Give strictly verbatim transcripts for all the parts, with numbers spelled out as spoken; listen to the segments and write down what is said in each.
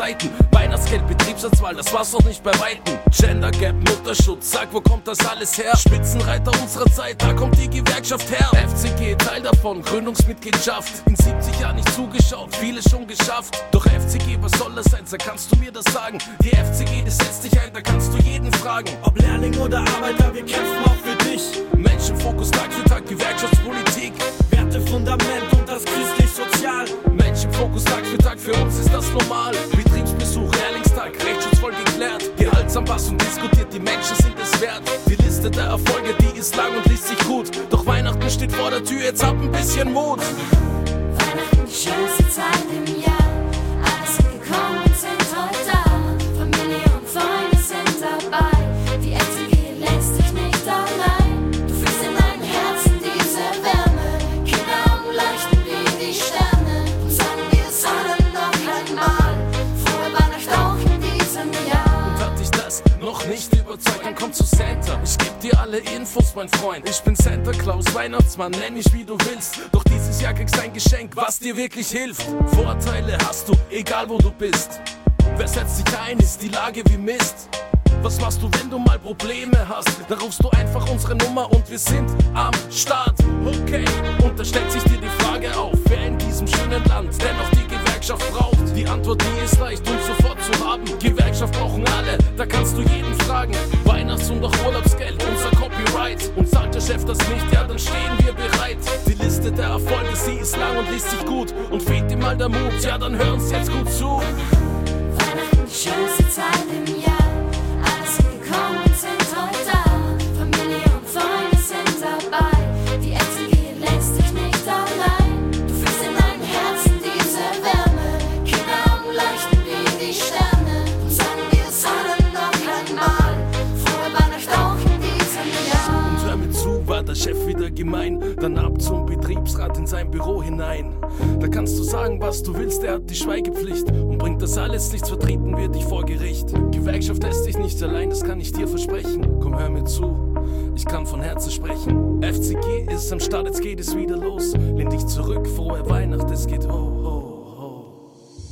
Zeiten. Weihnachtsgeld, Betriebsatzwahl, das war's noch nicht bei Weitem. Gender Gap, Mutterschutz, sag, wo kommt das alles her? Spitzenreiter unserer Zeit, da kommt die Gewerkschaft her. F C G, Teil davon, Gründungsmitgliedschaft. In siebzig Jahren nicht zugeschaut, viele schon geschafft. Doch F C G, was soll das sein? Sag, kannst du mir das sagen? Die F C G, das setzt dich ein, da kannst du jeden fragen. Ob Lehrling oder Arbeiter, wir kämpfen auch für dich. Menschenfokus, Tag für Tag, Gewerkschaftspolitik. Wertefundament und das christlich-sozial. Menschenfokus, Tag für Tag, für uns ist das normal. Betriebsbesuch, Lehrlingstag, rechtschutzvoll geklärt. Gehaltsanpassung diskutiert, die Menschen sind es wert. Die Liste der Erfolge, die ist lang und liest sich gut. Doch Weihnachten steht vor der Tür, jetzt hab ein bisschen Mut. Weihnachten, die schönste Zeit im Jahr. Alle sind gekommen und sind heute da. Familie und Freunde sind dabei. Die F C G lässt dich nicht allein. Du fühlst in deinem Herzen diese Wärme. Kinderaugen leuchten wie die Sterne. Und sagen wir es allen noch einmal. Frohe Weihnacht auch in diesem Jahr. Und hat dich das noch nicht überzeugt, dann komm zu Santa. Ich geb dir alle Infos, mein Freund. Ich bin Santa Claus, Weihnachtsmann, nenn mich wie du willst. Doch dieses Jahr kriegst ein Geschenk, was dir wirklich hilft. Vorteile hast du, egal wo du bist. Wer setzt sich ein, ist die Lage wie Mist. Was machst du, wenn du mal Probleme hast? Da rufst du einfach unsere Nummer und wir sind am Start. Okay, und da stellt sich dir die Frage auf, wer in diesem schönen Land dennoch die Gewerkschaft braucht. Die Antwort, die ist leicht und sofort zu haben. Gewerkschaft brauchen alle, da kannst du jeden fragen. Weihnachts- und auch Urlaubsgeld, unser Copyright. Und sagt der Chef das nicht, ja dann stehen wir bereit. Die Liste der Erfolge, sie ist lang und liest sich gut. Und fehlt dir mal der Mut, ja dann hör uns jetzt gut zu. Weihnachten, die schönste Zeit im Jahr. Alle sind gekommen und sind heute da. Familie und Freunde sind dabei. Die F C G lässt dich nicht allein. Du fühlst in deinem Herzen diese Wärme. Kinderaugen leuchten wie die Sterne. Und sagen wir es allen noch einmal. Frohe Weihnacht auch in diesem Jahr. Und hör mir zu, war der Chef wieder gemein. Dann ab zum Betriebsrat in sein Büro hinein. Da kannst du sagen, was du willst, er hat die Schweigepflicht. Und bringt das alles nichts, vertreten wird dich vor Gericht. Gewerkschaft lässt dich nicht allein, das kann ich dir versprechen. Komm, hör mir zu, ich kann von Herzen sprechen. F C G ist am Start, jetzt geht es wieder los. Lehn dich zurück, frohe Weihnacht, es geht ho, ho, ho.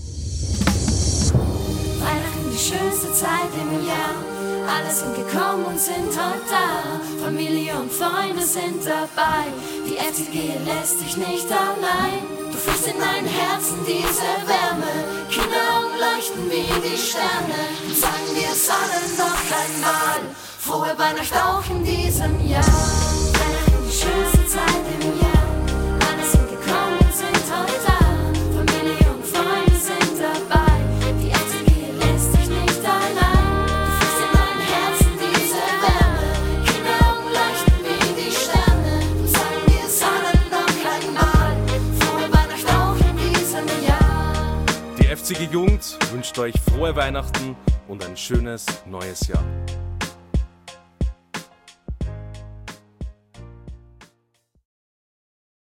Weihnachten, die schönste Zeit im Jahr. Alle sind gekommen und sind heute da. Familie und Freunde sind dabei. Die F C G lässt dich nicht allein. Du fühlst in deinem Herzen diese Wärme. Kinderaugen leuchten wie die Sterne. Und sagen wir es allen noch einmal. Frohe Weihnacht auch in diesem Jahr. Weihnachten, die schönste Zeit im Jahr. Alle sind gekommen und sind heute da. Familie und Freunde sind dabei. Die F C G lässt dich nicht allein. Du fühlst in deinem Herzen diese Wärme. Kinderaugen leuchten wie die Sterne. Und sagen wir es allen noch einmal. Frohe Weihnacht auch in diesem Jahr. Die F C G Jugend wünscht euch frohe Weihnachten und ein schönes neues Jahr.